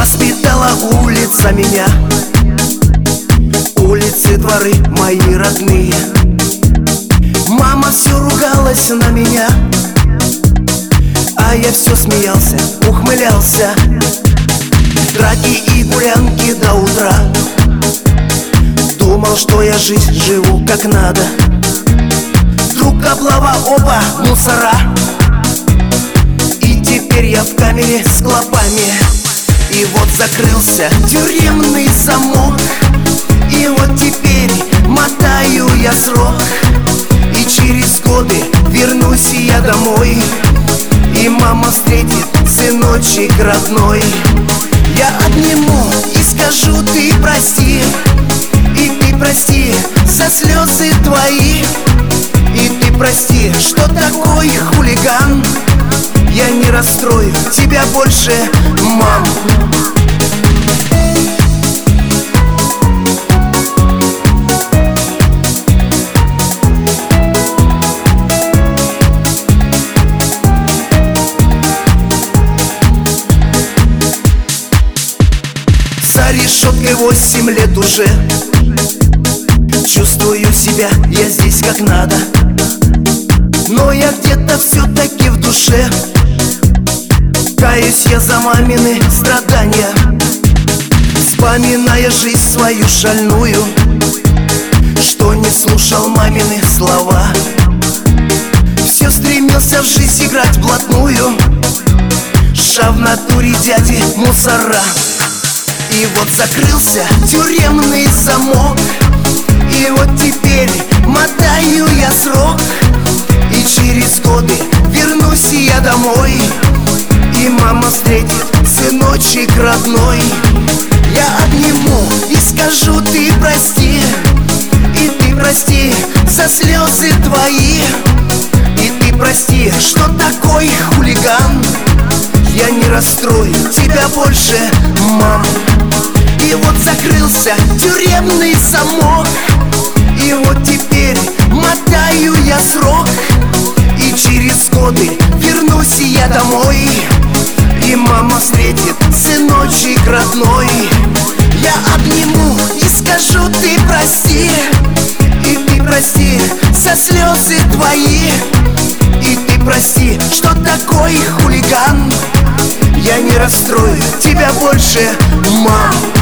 Воспитала улица меня, улицы, дворы мои родные. Мама все ругалась на меня, а я все смеялся, ухмылялся. Драки и гулянки до утра. Думал, что я жизнь живу как надо. Вдруг облава, оба мусора. И теперь я в камере с клопами. И вот закрылся тюремный замок. И вот теперь мотаю я срок. И через годы вернусь я домой. И мама встретит сыночек родной. Я обниму и скажу: ты прости. И ты прости за слезы твои. И ты прости, что такой хулиган. Я не расстрою тебя больше, мам. За решеткой 8 лет уже. Чувствую себя я здесь как надо. Но я где-то все-таки в душе. Каюсь я за мамины страдания, вспоминая жизнь свою шальную, что не слушал мамины слова. Все стремился в жизнь играть вплотную, ша в натуре дяди мусора. И вот закрылся тюремный замок. И вот теперь мотаю я срок. И через годы вернусь я домой. И мама встретит сыночек родной. Я обниму и скажу: ты прости. И ты прости за слезы твои. И ты прости, что такой хулиган. Я не расстрою тебя больше, мам. И вот закрылся тюремный замок. И вот теперь мотаю я срок. И через годы вернусь я домой. И мама встретит сыночек родной. Я обниму и скажу: ты прости. И ты прости за слезы твои. И ты прости, что такой хулиган. Я не расстрою тебя больше, мам.